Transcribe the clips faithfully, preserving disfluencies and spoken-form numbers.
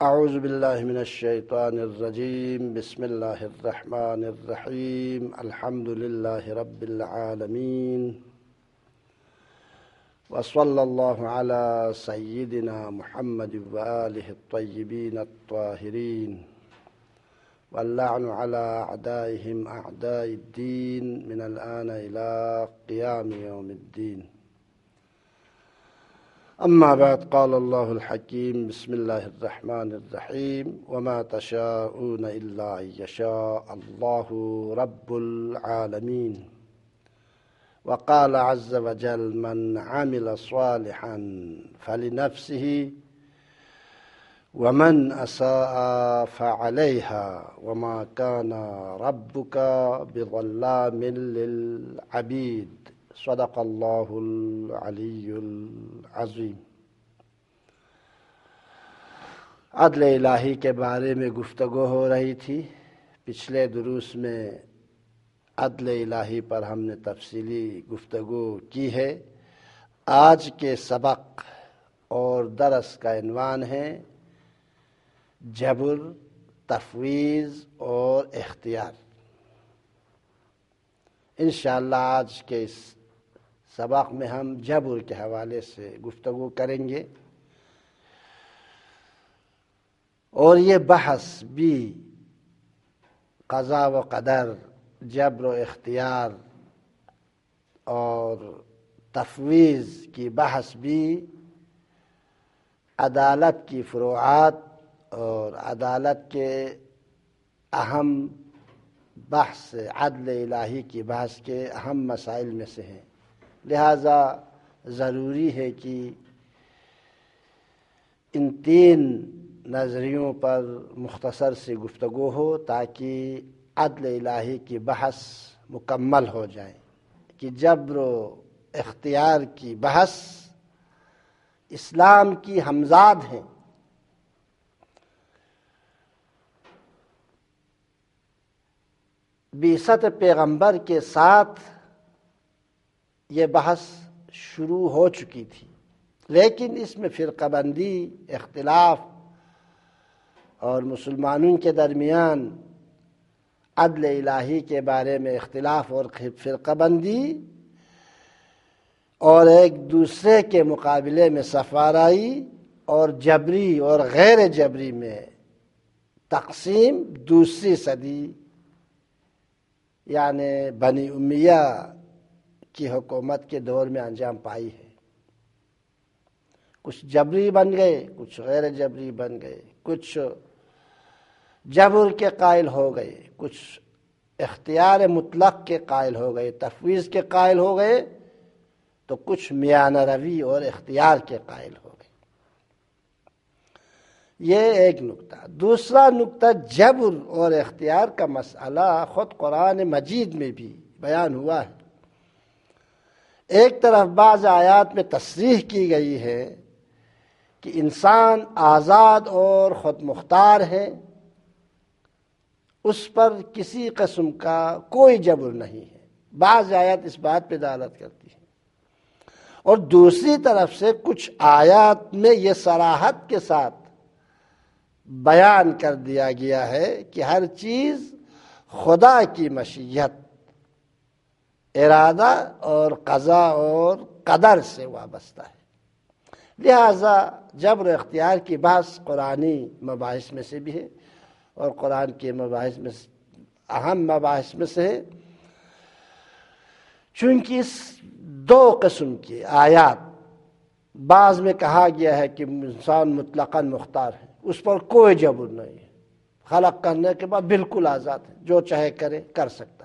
اعوذ باللہ من الشیطان الرجیم بسم اللہ الرحمن الرحیم الحمد للہ رب العالمین وصلی اللہ علی سیدنا محمد وآلہ الطیبین الطاہرین واللعن علی اعدائہم اعداء الدین من الآن الى قیام یوم الدین. اما بعد قال اللہ الحکیم بسم اللہ الرحمن الرحیم وما تشاءون الا ان یشاء اللہ رب العالمین. وقال عز وجل من عمل صالحا فلنفسه ومن اساء فعليها وما كان ربك بظلام للعبید. صدق اللہ العلی العظیم. عدل الہی کے بارے میں گفتگو ہو رہی تھی. پچھلے دروس میں عدل الہی پر ہم نے تفصیلی گفتگو کی ہے. آج کے سبق اور درس کا عنوان ہے جبر، تفویض اور اختیار. انشاءاللہ آج کے اس سبق میں ہم جبر کے حوالے سے گفتگو کریں گے، اور یہ بحث بھی قضا و قدر، جبر و اختیار اور تفویض کی بحث بھی عدالت کی فروعات اور عدالت کے اہم بحث، عدل الہی کی بحث کے اہم مسائل میں سے ہیں. لہذا ضروری ہے کہ ان تین نظریوں پر مختصر سی گفتگو ہو تاکہ عدل الہی کی بحث مکمل ہو جائے. کہ جبر و اختیار کی بحث اسلام کی ہمزاد ہیں. بعثت پیغمبر کے ساتھ یہ بحث شروع ہو چکی تھی، لیکن اس میں فرقہ بندی، اختلاف اور مسلمانوں کے درمیان عدل الہی کے بارے میں اختلاف اور فرقہ بندی اور ایک دوسرے کے مقابلے میں صفارائی اور جبری اور غیر جبری میں تقسیم دوسری صدی یعنی بنی امیہ کی حکومت کے دور میں انجام پائی ہے. کچھ جبری بن گئے، کچھ غیر جبری بن گئے، کچھ جبر کے قائل ہو گئے، کچھ اختیار مطلق کے قائل ہو گئے، تفویض کے قائل ہو گئے، تو کچھ میانہ روی اور اختیار کے قائل ہو گئے. یہ ایک نکتہ. دوسرا نکتہ، جبر اور اختیار کا مسئلہ خود قرآن مجید میں بھی بیان ہوا ہے. ایک طرف بعض آیات میں تصریح کی گئی ہے کہ انسان آزاد اور خود مختار ہے، اس پر کسی قسم کا کوئی جبر نہیں ہے. بعض آیات اس بات پہ دلالت کرتی ہیں، اور دوسری طرف سے کچھ آیات میں یہ صراحت کے ساتھ بیان کر دیا گیا ہے کہ ہر چیز خدا کی مشیت، ارادہ اور قضا اور قدر سے وابستہ ہے. لہذا جبر و اختیار کی بحث قرآنی مباحث میں سے بھی ہے، اور قرآن کے مباحث میں اہم مباحث میں سے ہے. چونکہ اس دو قسم کی آیات، بعض میں کہا گیا ہے کہ انسان مطلقاً مختار ہے، اس پر کوئی جبر نہیں ہے، خلق کرنے کے بعد بالکل آزاد ہے، جو چاہے کرے کر سکتا ہے.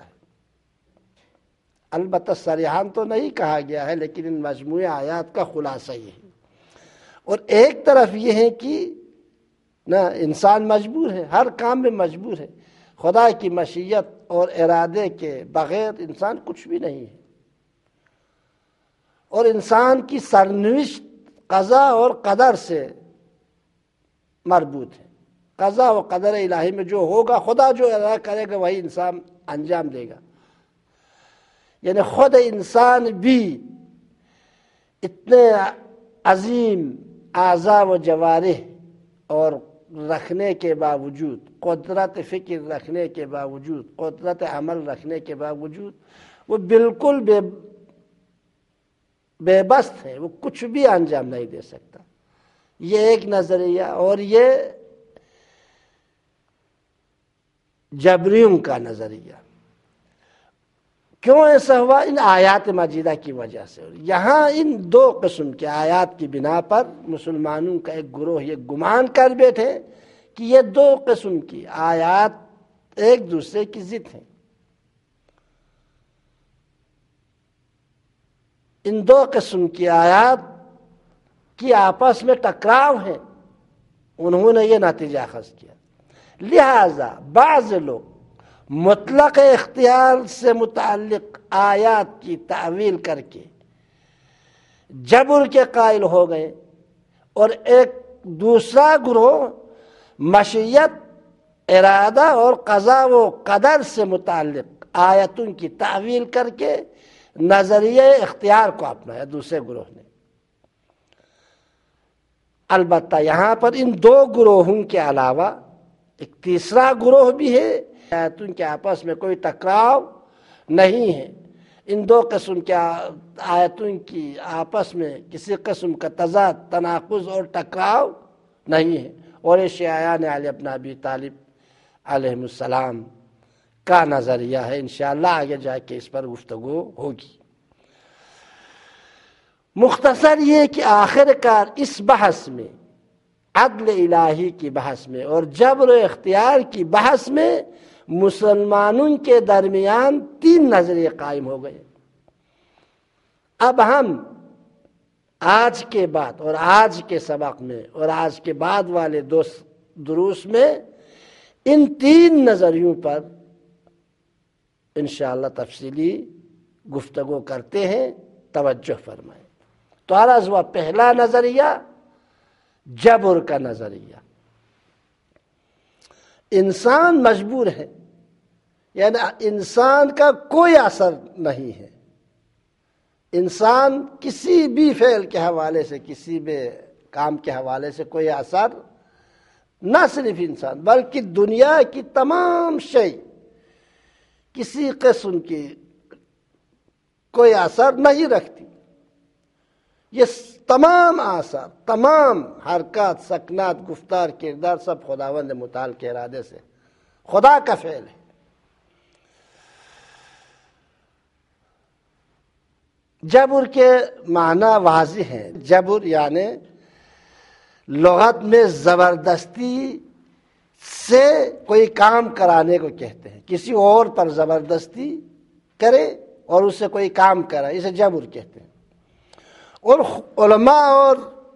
البتہ صریحاً تو نہیں کہا گیا ہے، لیکن ان مجموعی آیات کا خلاصہ یہ ہے. اور ایک طرف یہ ہے کہ نہ انسان مجبور ہے، ہر کام میں مجبور ہے. خدا کی مشیت اور ارادے کے بغیر انسان کچھ بھی نہیں ہے، اور انسان کی سرنوشت قضا اور قدر سے مربوط ہے. قضا و قدر الہی میں جو ہوگا، خدا جو ارادہ کرے گا وہی انسان انجام دے گا. یعنی خود انسان بھی اتنے عظیم اعضاء و جوارح اور رکھنے کے باوجود، قدرت فکر رکھنے کے باوجود، قدرت عمل رکھنے کے باوجود وہ بالکل بے بے بس ہے، وہ کچھ بھی انجام نہیں دے سکتا۔ یہ ایک نظریہ، اور یہ جبریوں کا نظریہ۔ کیوں ایسا ہوا؟ ان آیات مجیدہ کی وجہ سے۔ یہاں ان دو قسم کے آیات کی بنا پر مسلمانوں کا ایک گروہ یہ گمان کر بیٹھے کہ یہ دو قسم کی آیات ایک دوسرے کی ضد ہیں۔ ان دو قسم کی آیات کی آپس میں ٹکراؤ ہے، انہوں نے یہ نتیجہ اخذ کیا۔ لہذا بعض لوگ مطلق اختیار سے متعلق آیات کی تعویل کر کے جبر کے قائل ہو گئے، اور ایک دوسرا گروہ مشیت، ارادہ اور قضا و قدر سے متعلق آیتوں کی تعویل کر کے نظریہ اختیار کو اپنایا دوسرے گروہ نے۔ البتہ یہاں پر ان دو گروہوں کے علاوہ ایک تیسرا گروہ بھی ہے۔ آیتوں کے آپس میں کوئی ٹکراؤ نہیں ہے، ان دو قسم کے آیتوں کی آپس میں کسی قسم کا تضاد، تناقض اور ٹکراؤ نہیں ہے، اور یہ شیعیان علی بن ابی طالب علیہ السلام کا نظریہ ہے۔ انشاءاللہ آگے جا کے اس پر گفتگو ہوگی۔ مختصر یہ کہ آخر کار اس بحث میں، عدل الہی کی بحث میں اور جبر و اختیار کی بحث میں، مسلمانوں کے درمیان تین نظریے قائم ہو گئے۔ اب ہم آج کے بعد اور آج کے سبق میں اور آج کے بعد والے دو دروس میں ان تین نظریوں پر انشاءاللہ تفصیلی گفتگو کرتے ہیں، توجہ فرمائیں۔ تو عرض ہوا پہلا نظریہ جبر کا نظریہ۔ انسان مجبور ہے، یعنی انسان کا کوئی اثر نہیں ہے۔ انسان کسی بھی فعل کے حوالے سے، کسی بھی کام کے حوالے سے کوئی اثر، نہ صرف انسان بلکہ دنیا کی تمام شے کسی قسم کی کوئی اثر نہیں رکھتی۔ یہ تمام آثار، تمام حرکات، سکنات، گفتار، کردار سب خداوند متعال کے ارادے سے، خدا کا فعل ہے۔ جبر کے معنی واضح ہیں۔ جبر یعنی لغت میں زبردستی سے کوئی کام کرانے کو کہتے ہیں، کسی اور پر زبردستی کرے اور اس سے کوئی کام کرائے، اسے جبر کہتے ہیں۔ اور علماء اور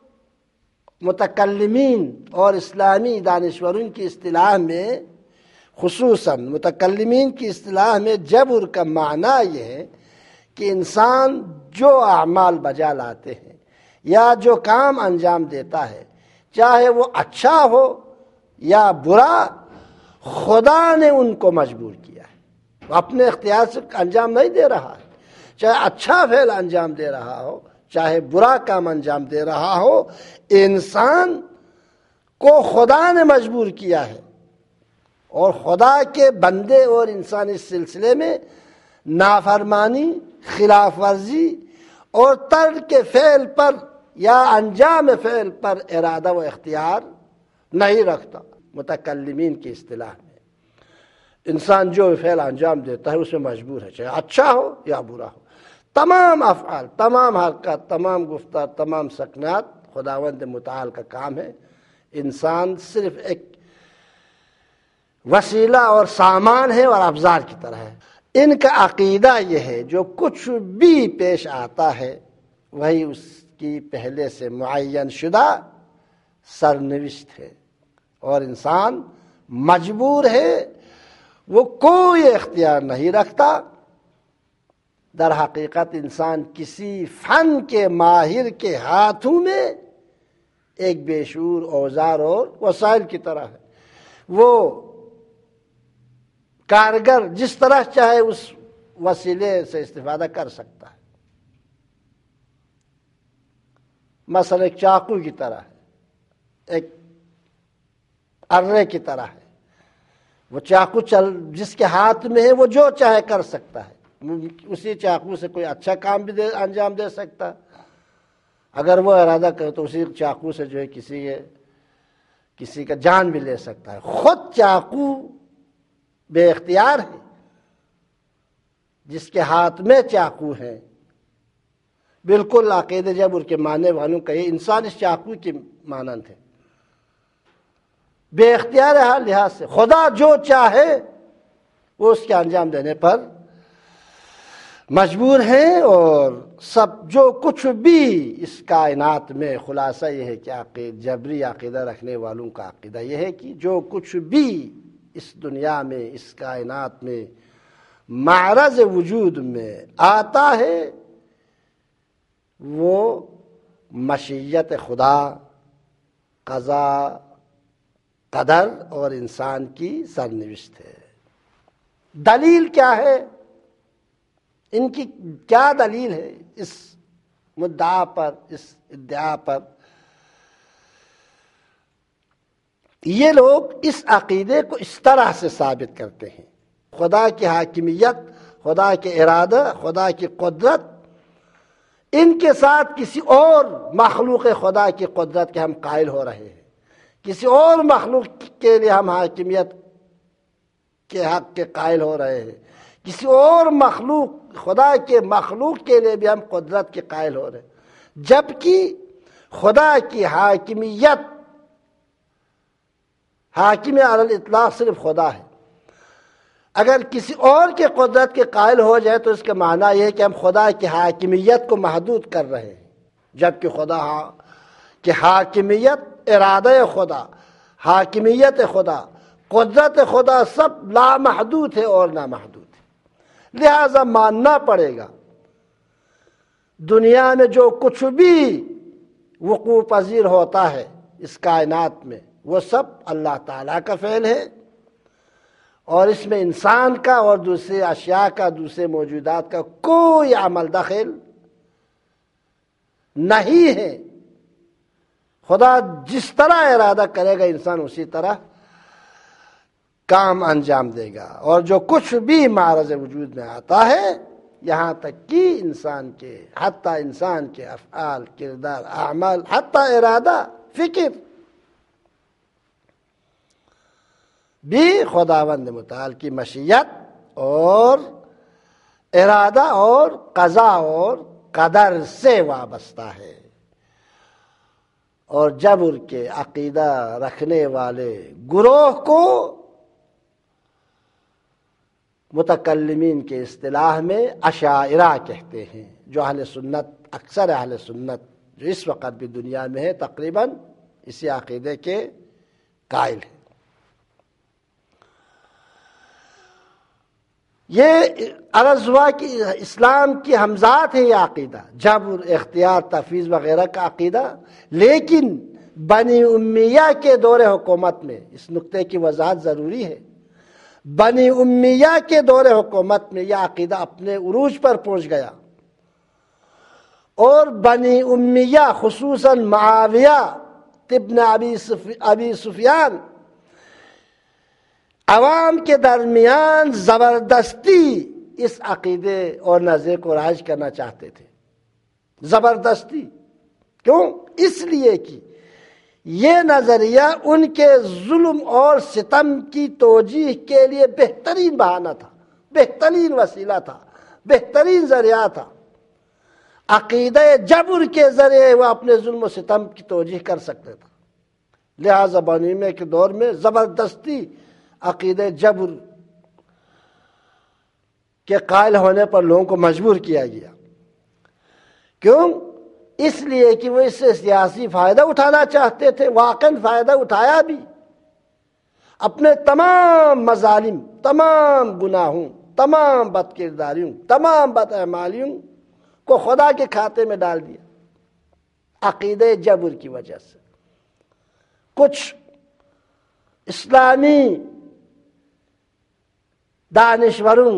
متکلمین اور اسلامی دانشوروں کی اصطلاح میں، خصوصاً متکلمین کی اصطلاح میں، جبر کا معنی یہ ہے کہ انسان جو اعمال بجا لاتے ہیں یا جو کام انجام دیتا ہے، چاہے وہ اچھا ہو یا برا، خدا نے ان کو مجبور کیا ہے، وہ اپنے اختیار سے انجام نہیں دے رہا ہے۔ چاہے اچھا فعل انجام دے رہا ہو، چاہے برا کام انجام دے رہا ہو، انسان کو خدا نے مجبور کیا ہے، اور خدا کے بندے اور انسان اس سلسلے میں نافرمانی، خلاف ورزی اور ترک فعل پر یا انجام فعل پر ارادہ و اختیار نہیں رکھتا۔ متکلمین کی اصطلاح میں انسان جو فعل انجام دیتا ہے اس میں مجبور ہے، چاہے اچھا ہو یا برا ہو۔ تمام افعال، تمام حرکات، تمام گفتار، تمام سکنات خداوند متعال کا کام ہے۔ انسان صرف ایک وسیلہ اور سامان ہے اور افزار کی طرح ہے۔ ان کا عقیدہ یہ ہے جو کچھ بھی پیش آتا ہے وہی اس کی پہلے سے معین شدہ سرنوشت ہے، اور انسان مجبور ہے، وہ کوئی اختیار نہیں رکھتا۔ در حقیقت انسان کسی فن کے ماہر کے ہاتھوں میں ایک بے شعور اوزار اور وسائل کی طرح ہے۔ وہ کارگر جس طرح چاہے اس وسیلے سے استفادہ کر سکتا ہے۔ مثلا ایک چاقو کی طرح ہے، ایک ارے کی طرح ہے، وہ چاقو چل جس کے ہاتھ میں ہے وہ جو چاہے کر سکتا ہے، اسی چاقو سے کوئی اچھا کام بھی دے انجام دے سکتا ہے، اگر وہ ارادہ کرے تو اسی چاقو سے جو ہے کسی کسی کا جان بھی لے سکتا ہے۔ خود چاقو بے اختیار ہے، جس کے ہاتھ میں چاقو ہے، بالکل عقید جبر کے ماننے والوں کا یہ انسان اس چاقو کی مانند ہے، بے اختیار ہے ہر لحاظ سے، خدا جو چاہے وہ اس کے انجام دینے پر مجبور ہیں، اور سب جو کچھ بھی اس کائنات میں، خلاصہ یہ ہے کہ عقید جبری عقیدہ رکھنے والوں کا عقیدہ یہ ہے کہ جو کچھ بھی اس دنیا میں، اس کائنات میں معرض وجود میں آتا ہے وہ مشیت خدا، قضا قدر اور انسان کی سرنوشت ہے۔ دلیل کیا ہے؟ ان کی کیا دلیل ہے اس مدعا پر، اس ادعا پر؟ یہ لوگ اس عقیدے کو اس طرح سے ثابت کرتے ہیں، خدا کی حاکمیت، خدا کے ارادہ، خدا کی قدرت، ان کے ساتھ کسی اور مخلوق خدا کی قدرت کے ہم قائل ہو رہے ہیں، کسی اور مخلوق کے لیے ہم حاکمیت کے حق کے قائل ہو رہے ہیں، کسی اور مخلوق، خدا کے مخلوق کے لیے بھی ہم قدرت کے قائل ہو رہے ہیں، جبکہ خدا کی حاکمیت، حاکم علی الاطلاق صرف خدا ہے۔ اگر کسی اور کے قدرت کے قائل ہو جائے تو اس کا معنی یہ ہے کہ ہم خدا کی حاکمیت کو محدود کر رہے ہیں، جبکہ خدا کی حاکمیت، ارادہ خدا، حاکمیت خدا، قدرت خدا سب لامحدود ہے اور نامحدود ہے۔ لہذا ماننا پڑے گا دنیا میں جو کچھ بھی وقوع پذیر ہوتا ہے اس کائنات میں وہ سب اللہ تعالیٰ کا فعل ہے، اور اس میں انسان کا اور دوسرے اشیاء کا، دوسرے موجودات کا کوئی عمل دخل نہیں ہے۔ خدا جس طرح ارادہ کرے گا انسان اسی طرح کام انجام دے گا، اور جو کچھ بھی معرض وجود میں آتا ہے یہاں تک کہ انسان کے، حتیٰ انسان کے افعال، کردار، اعمال، حتیٰ ارادہ، فکر بھی خداوند متعال کی مشیت اور ارادہ اور قضا اور قدر سے وابستہ ہے۔ اور جبر کے عقیدہ رکھنے والے گروہ کو متکلمین کے اصطلاح میں اشاعرہ کہتے ہیں، جو اہل سنت، اکثر اہل سنت جو اس وقت بھی دنیا میں ہے تقریباً اسی عقیدے کے قائل ہیں۔ یہ عرض ہوا کہ اسلام کی ہمذات ہے یہ عقیدہ، جبر، اختیار، تفویض وغیرہ کا عقیدہ، لیکن بنی امیہ کے دور حکومت میں اس نقطے کی وضاحت ضروری ہے، بنی امیہ کے دور حکومت میں یہ عقیدہ اپنے عروج پر پہنچ گیا، اور بنی امیہ خصوصاً معاویہ ابن ابی سفیان عوام کے درمیان زبردستی اس عقیدے اور نظریے کو رائج کرنا چاہتے تھے، زبردستی۔ کیوں؟ اس لیے کہ یہ نظریہ ان کے ظلم اور ستم کی توجیہ کے لیے بہترین بہانہ تھا، بہترین وسیلہ تھا، بہترین ذریعہ تھا۔ عقیدہ جبر کے ذریعے وہ اپنے ظلم و ستم کی توجیہ کر سکتے تھا، لہذا بنی امیہ کے دور میں زبردستی عقیدہ جبر کے قائل ہونے پر لوگوں کو مجبور کیا گیا۔ کیوں؟ اس لیے کہ وہ اس سے سیاسی فائدہ اٹھانا چاہتے تھے، واقعاً فائدہ اٹھایا بھی، اپنے تمام مظالم، تمام گناہوں، تمام بد کرداریوں، تمام بد اعمالیوں کو خدا کے کھاتے میں ڈال دیا عقیدہ جبر کی وجہ سے۔ کچھ اسلامی دانشوروں،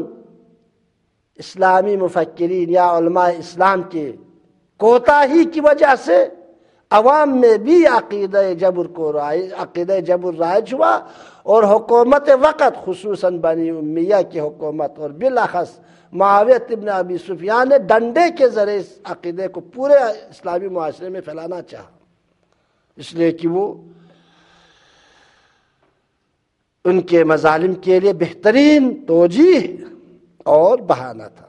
اسلامی مفکرین یا علماء اسلام کے کوتاہی کی وجہ سے عوام میں بھی عقیدہ جبر کو رائج عقیدہ جبر رائج ہوا، اور حکومت وقت خصوصاً بنی امیہ کی حکومت اور بالاخص معاویہ ابن ابی سفیان نے ڈنڈے کے ذریعے اس عقیدے کو پورے اسلامی معاشرے میں پھیلانا چاہا، اس لیے کہ وہ ان کے مظالم کے لیے بہترین توجیہ اور بہانہ تھا۔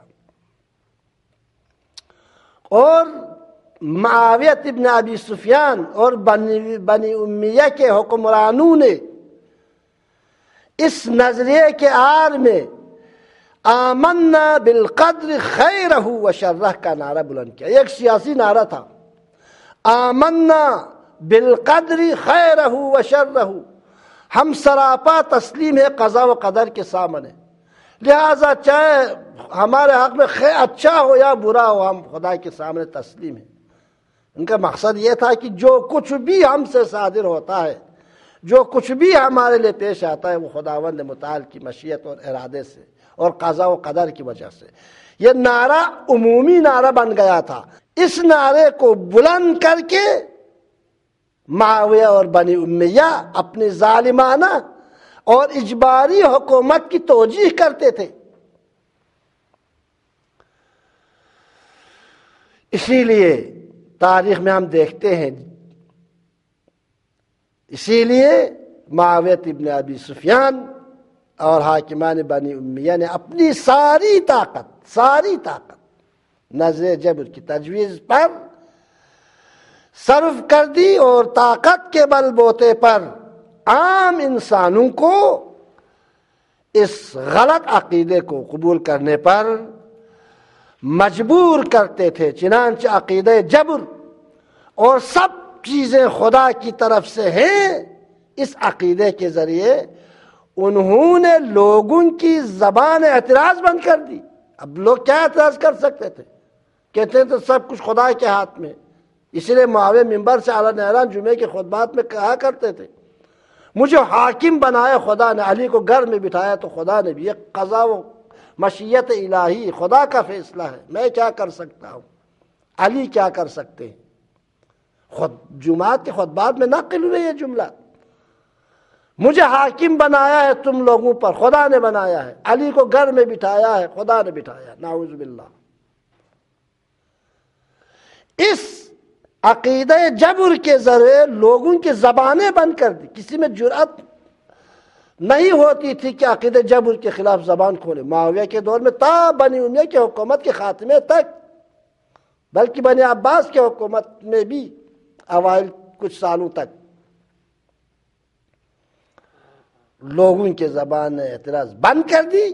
اور معاویہ ابن ابی سفیان اور بنی بنی امیہ کے حکمرانوں نے اس نظریے کے آڑ میں آمنا بالقدر خیرہ و شرہ کا نعرہ بلند کیا۔ ایک سیاسی نعرہ تھا، آمنا بالقدر خیرہ و شرہ، ہم سراپا تسلیم ہے قضا و قدر کے سامنے، لہذا چاہے ہمارے حق میں خیر اچھا ہو یا برا ہو، ہم خدا کے سامنے تسلیم ہیں۔ ان کا مقصد یہ تھا کہ جو کچھ بھی ہم سے صادر ہوتا ہے، جو کچھ بھی ہمارے لیے پیش آتا ہے، وہ خداوند متعال کی مشیت اور ارادے سے اور قضا و قدر کی وجہ سے۔ یہ نعرہ عمومی نعرہ بن گیا تھا۔ اس نعرے کو بلند کر کے معاویہ اور بنی امیہ اپنی ظالمانہ اور اجباری حکومت کی توجیہ کرتے تھے۔ اسی لیے تاریخ میں ہم دیکھتے ہیں، اسی لیے معاویہ ابن ابی سفیان اور حاکمان بنی امیہ نے اپنی ساری طاقت ساری طاقت نظر جبر کی تجویز پر صرف کر دی، اور طاقت کے بل بوتے پر عام انسانوں کو اس غلط عقیدے کو قبول کرنے پر مجبور کرتے تھے۔ چنانچہ عقیدہ جبر اور سب چیزیں خدا کی طرف سے ہیں، اس عقیدے کے ذریعے انہوں نے لوگوں کی زبان اعتراض بند کر دی۔ اب لوگ کیا اعتراض کر سکتے تھے؟ کہتے ہیں تو سب کچھ خدا کے ہاتھ میں۔ اسی لیے معاویہ منبر سے اعلیٰ نہران جمعے کے خطبات میں کہا کرتے تھے، مجھے حاکم بنایا خدا نے، علی کو گھر میں بٹھایا تو خدا نے بھی، یہ قضا و مشیت الہی خدا کا فیصلہ ہے، میں کیا کر سکتا ہوں، علی کیا کر سکتے ہیں۔ خود جمعات کے خطبات میں نقل ہوئے یہ جملہ، مجھے حاکم بنایا ہے تم لوگوں پر، خدا نے بنایا ہے، علی کو گھر میں بٹھایا ہے، خدا نے بٹھایا۔ نعوذ باللہ۔ اس عقیدہ جبر کے ذریعے لوگوں کی زبانیں بند کر دی، کسی میں جرأت نہیں ہوتی تھی کہ عقیدہ جبر کے خلاف زبان کھولے۔ معاویہ کے دور میں تا بنی امیہ کی حکومت کے خاتمے تک، بلکہ بنی عباس کی حکومت میں بھی اوائل کچھ سالوں تک لوگوں کے زبان نے اعتراض بند کر دی،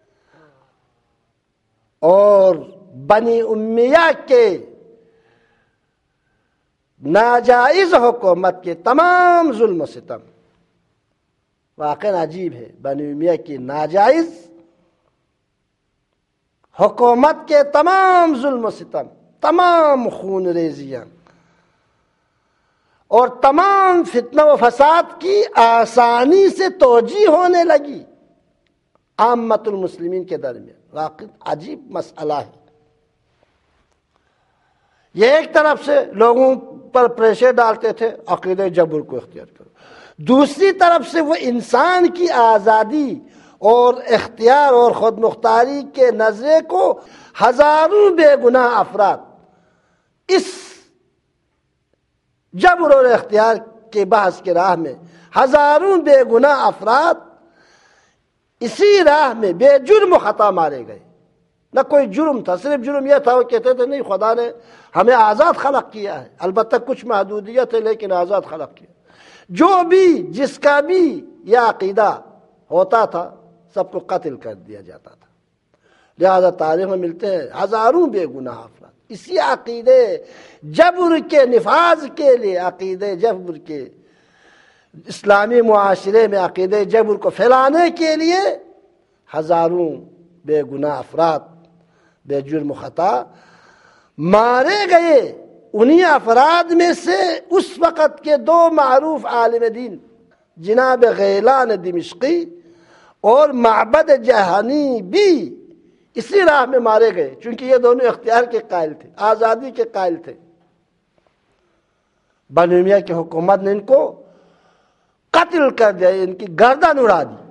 اور بنی امیہ کے ناجائز حکومت کے تمام ظلم و ستم، واقعا عجیب ہے، بنی امیہ کی ناجائز حکومت کے تمام ظلم و ستم، تمام خون ریزیاں اور تمام فتنہ و فساد کی آسانی سے توجیہ ہونے لگی عامت المسلمین کے درمیان۔ واقعی عجیب مسئلہ ہے۔ یہ ایک طرف سے لوگوں پر پریشر ڈالتے تھے عقیدہ جبر کو اختیار کرو، دوسری طرف سے وہ انسان کی آزادی اور اختیار اور خود مختاری کے نظریے کو ہزاروں بے گناہ افراد اس جبر اور اختیار کے بحث کے راہ میں، ہزاروں بے گناہ افراد اسی راہ میں بے جرم و خطا مارے گئے۔ نہ کوئی جرم تھا، صرف جرم یہ تھا وہ کہتے تھے نہیں خدا نے ہمیں آزاد خلق کیا ہے، البتہ کچھ محدودیت ہے لیکن آزاد خلق کیا۔ جو بھی جس کا بھی یہ عقیدہ ہوتا تھا سب کو قتل کر دیا جاتا تھا۔ لہذا تاریخ میں ملتے ہیں ہزاروں بے گناہ افراد اسی عقیدے جبر کے نفاذ کے لیے، عقیدے جبر کے اسلامی معاشرے میں عقیدے جبر کو پھیلانے کے لیے ہزاروں بے گناہ افراد بے جرم و خطا مارے گئے۔ انہی افراد میں سے اس وقت کے دو معروف عالم دین جناب غیلان دمشقی اور معبد جہانی بھی اسی راہ میں مارے گئے، چونکہ یہ دونوں اختیار کے قائل تھے، آزادی کے قائل تھے۔ بنی امیہ کی حکومت نے ان کو قتل کر دیا، ان کی گردن اڑا دی،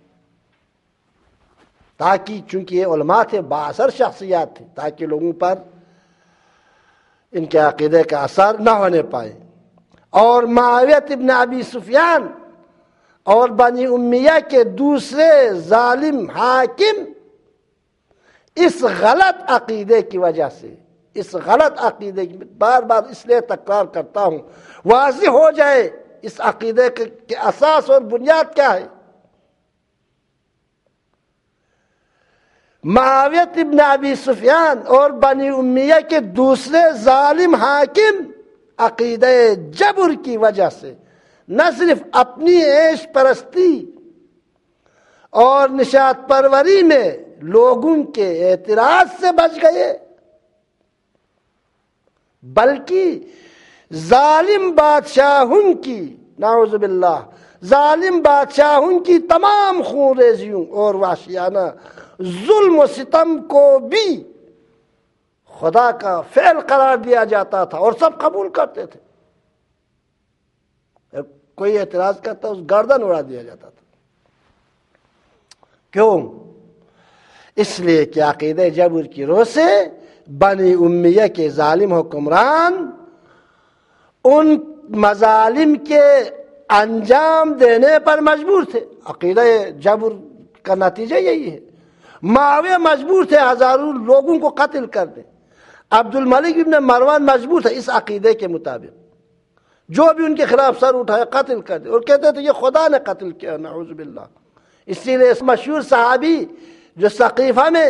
تاکہ چونکہ یہ علماء تھے، بااثر شخصیات تھے، تاکہ لوگوں پر ان کے عقیدے کا اثر نہ ہونے پائے۔ اور معاویہ ابن ابی سفیان اور بنی امیہ کے دوسرے ظالم حاکم اس غلط عقیدے کی وجہ سے، اس غلط عقیدے کی، بار بار اس لیے تکرار کرتا ہوں واضح ہو جائے اس عقیدے کے اساس اور بنیاد کیا ہے۔ معاویہ ابن ابی سفیان اور بنی امیہ کے دوسرے ظالم حاکم عقیدہ جبر کی وجہ سے نہ صرف اپنی عیش پرستی اور نشاط پروری میں لوگوں کے اعتراض سے بچ گئے، بلکہ ظالم بادشاہوں کی، نعوذ باللہ، ظالم بادشاہوں کی تمام خونریزیوں اور وحشیانہ ظلم و ستم کو بھی خدا کا فعل قرار دیا جاتا تھا اور سب قبول کرتے تھے۔ کوئی اعتراض کرتا اس گردن اڑا دیا جاتا تھا۔ کیوں؟ اس لیے کہ عقیدہ جبر کی روح سے بنی امیہ کے ظالم حکمران ان مظالم کے انجام دینے پر مجبور تھے۔ عقیدہ جبر کا نتیجہ یہی ہے۔ معاویہ مجبور تھے ہزاروں لوگوں کو قتل کر دیں، عبد الملک ابن مروان مجبور تھا اس عقیدے کے مطابق، جو بھی ان کے خلاف سر اٹھایا قتل کر دے، اور کہتے تھے یہ خدا نے قتل کیا، نعوذ باللہ۔ اسی لیے اس مشہور صحابی جو ثقیفہ میں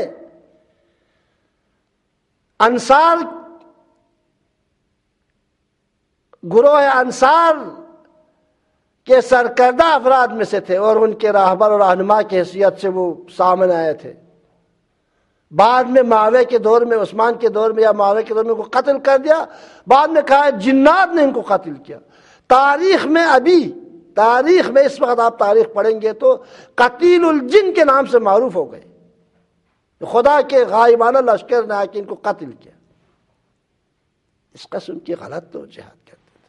انصار گروہ انصار کے سرکردہ افراد میں سے تھے اور ان کے راہبر اور رہنما کی حیثیت سے وہ سامنے آئے تھے، بعد میں معاویہ کے دور میں، عثمان کے دور میں یا معاویہ کے دور میں ان کو قتل کر دیا، بعد میں کہا جنات نے ان کو قتل کیا۔ تاریخ میں ابھی تاریخ میں اس وقت آپ تاریخ پڑھیں گے تو قتیل الجن کے نام سے معروف ہو گئے، خدا کے غائبانہ لشکر نے آ کے ان کو قتل کیا۔ اس قسم کی غلط تو جہاد کرتے تھے۔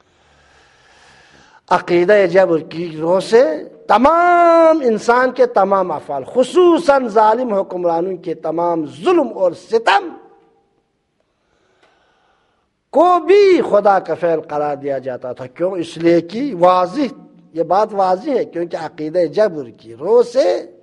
عقیدہ جبر کی روح سے تمام انسان کے تمام افعال، خصوصاً ظالم حکمرانوں کے تمام ظلم اور ستم کو بھی خدا کا فعل قرار دیا جاتا تھا۔ کیوں؟ اس لیے کہ واضح، یہ بات واضح ہے، کیونکہ عقیدہ جبر کی روح سے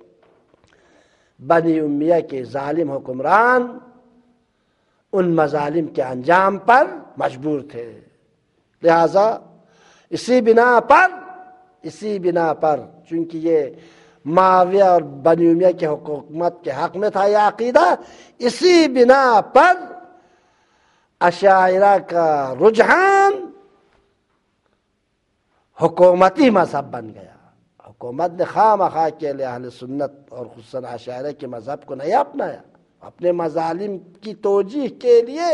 بنی امیہ کے ظالم حکمران ان مظالم کے انجام پر مجبور تھے، لہذا اسی بنا پر اسی بنا پر چونکہ یہ معاویہ اور بنی امیہ کی حکومت کے حق میں تھا یہ عقیدہ، اسی بنا پر اشاعرہ کا رجحان حکومتی مذہب بن گیا۔ حکومت نے خواہ مخواہ کے لیے اہل سنت اور خصوصاً اشاعرہ کے مذہب کو نہیں اپنایا، اپنے مظالم کی توجیہ کے لیے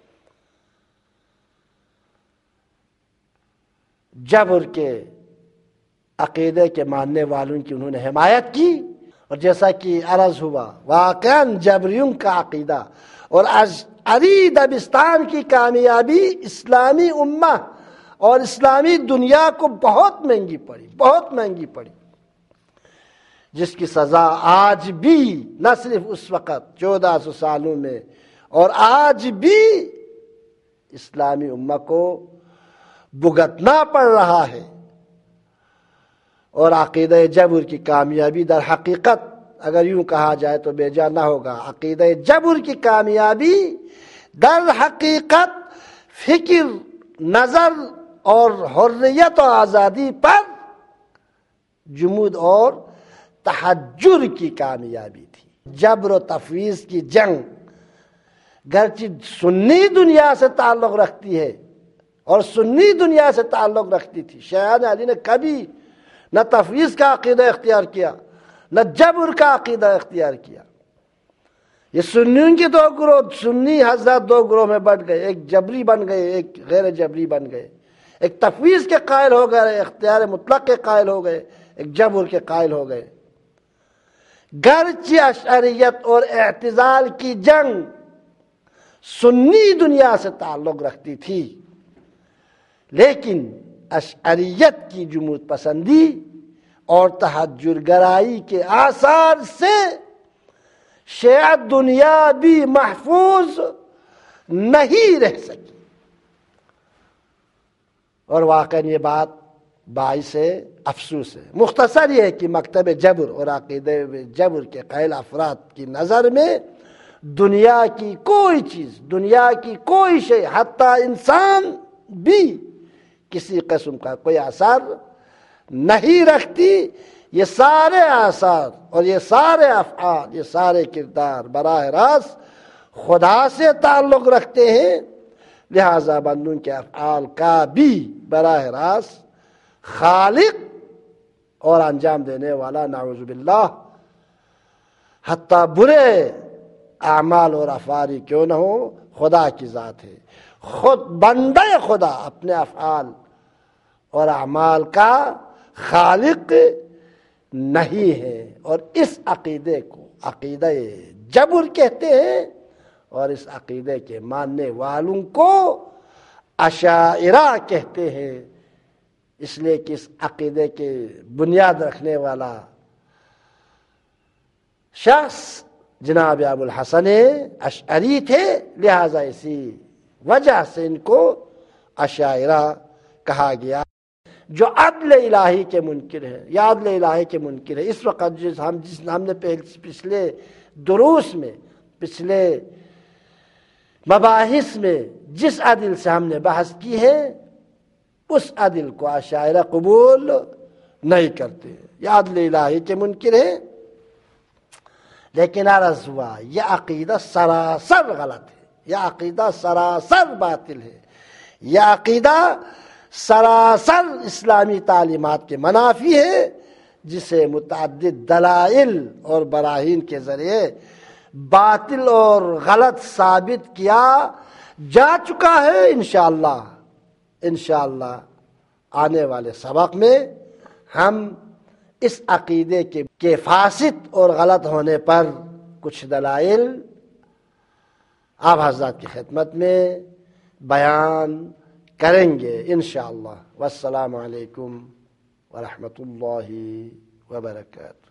جبر کے عقیدے کے ماننے والوں کی انہوں نے حمایت کی، اور جیسا کہ عرض ہوا واقعاً جبریوں کا عقیدہ اور اشعری دبستان کی کامیابی اسلامی امہ اور اسلامی دنیا کو بہت مہنگی پڑی، بہت مہنگی پڑی، جس کی سزا آج بھی نہ صرف اس وقت چودہ سو سالوں میں، اور آج بھی اسلامی امہ کو بھگتنا پڑ رہا ہے۔ اور عقیدہ جبر کی کامیابی در حقیقت اگر یوں کہا جائے تو بے جا نہ ہوگا، عقیدہ جبر کی کامیابی در حقیقت فکر، نظر اور حریت و آزادی پر جمود اور تحجر کی کامیابی تھی۔ جبر و تفویض کی جنگ گرچہ سنی دنیا سے تعلق رکھتی ہے اور سنی دنیا سے تعلق رکھتی تھی، شیعہ علی نے کبھی نہ تفویض کا عقیدہ اختیار کیا نہ جبر کا عقیدہ اختیار کیا۔ یہ سنیوں کے دو گروہ، سنی حضرات دو گروہ میں بٹ گئے، ایک جبری بن گئے، ایک غیر جبری بن گئے، ایک تفویض کے قائل ہو گئے، اختیار مطلق کے قائل ہو گئے، ایک جبر کے قائل ہو گئے۔ گرچہ اشعریت اور اعتزال کی جنگ سنی دنیا سے تعلق رکھتی تھی، لیکن اشعریت کی جمود پسندی اور تحجر گرائی کے آثار سے شیعہ دنیا بھی محفوظ نہیں رہ سکی، اور واقعاً یہ بات باعث افسوس ہے۔ مختصر یہ ہے کہ مکتب جبر اور عقیدہ جبر کے قائل افراد کی نظر میں دنیا کی کوئی چیز، دنیا کی کوئی شے، حتیٰ انسان بھی کسی قسم کا کوئی اثر نہیں رکھتی۔ یہ سارے آثار اور یہ سارے افعال، یہ سارے کردار براہ راست خدا سے تعلق رکھتے ہیں، لہذا بندوں کے افعال کا بھی براہ راست خالق اور انجام دینے والا نعوذ باللہ حتیٰ برے اعمال اور افعال کیوں نہ ہو خدا کی ذات ہے۔ خود بندہ خدا اپنے افعال اور اعمال کا خالق نہیں ہے، اور اس عقیدے کو عقیدہ جبر کہتے ہیں، اور اس عقیدے کے ماننے والوں کو اشاعرہ کہتے ہیں، اس لیے کہ اس عقیدے کے بنیاد رکھنے والا شخص جناب ابو الحسن اشعری تھے، لہذا اسی وجہ سے ان کو اشاعرہ کہا گیا، جو عدل الہی کے منکر ہے، یا عدل الہی کے منکر ہے۔ اس وقت جس ہم جس ہم نے پچھلے دروس میں، پچھلے مباحث میں جس عدل سے ہم نے بحث کی ہے، اس عدل کو اشاعرہ قبول نہیں کرتے، یہ عدل الہی کے منکر ہے۔ لیکن عرض ہوا یہ عقیدہ سراسر غلط ہے، یہ عقیدہ سراسر باطل ہے، یہ عقیدہ سراسر اسلامی تعلیمات کے منافی ہے، جسے متعدد دلائل اور براہین کے ذریعے باطل اور غلط ثابت کیا جا چکا ہے۔ انشاءاللہ انشاءاللہ آنے والے سبق میں ہم اس عقیدے کے کے فاسد اور غلط ہونے پر کچھ دلائل آپ حضرات کی خدمت میں بیان کریں گے انشاءاللہ۔ والسلام علیکم ورحمۃ اللہ وبرکاتہ۔